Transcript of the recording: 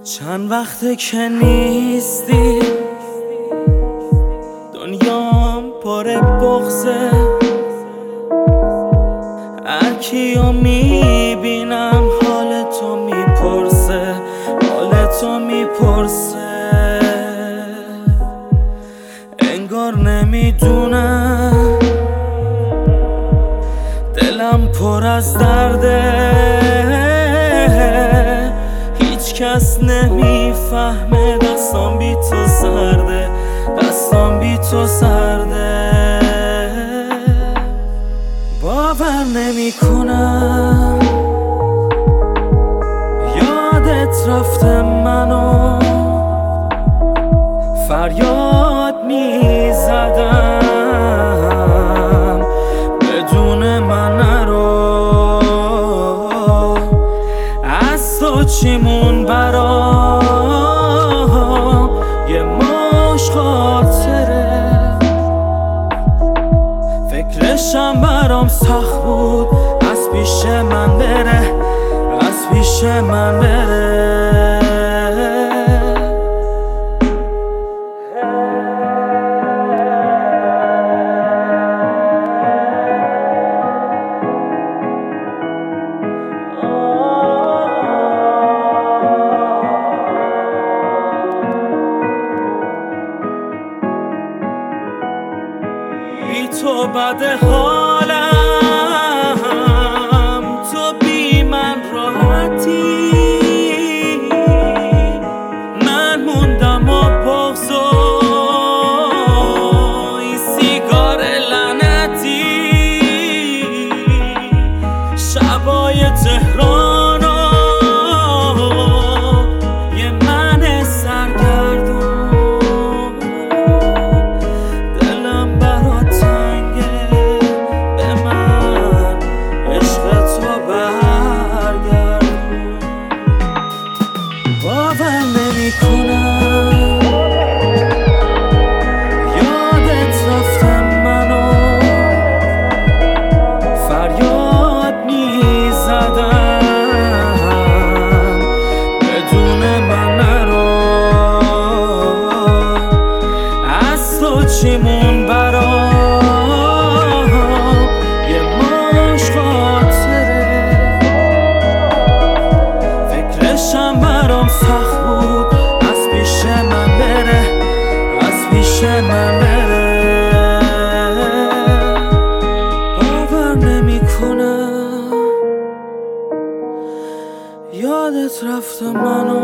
چند وقته که نیستی، دنیام پر بغضه. هر کیو میبینم حالتو میپرسه، حالتو میپرسه. انگار نمیدونم دلم پر از درده، هیچ کس نمیفهمه. دستام بی تو سرده، دستام بی تو سرده. باور نمی کنم یادت رفته منو، فریاد می زدم بدون من نرو. از تو چیمون برام یه مش خاطره، فکرشم برام سخت بود از پیش من بره، از پیش من بره. بی تو بد حالم، تو بی من راحتی. من موندم و بغض و این سیگار لعنتی. شبای تهران و یه من سرگردون، دلم برات تنگه، به من عشق تو برگردون. باور نمی کنم یادت رفته منو، فریاد می زدم بدون من نرو. از تو چیمون برام یه مش خاطره، فکرشم برام سخت بود از پیش من بره، از پیش من بره. باور نمی کنم یادت رفته منو،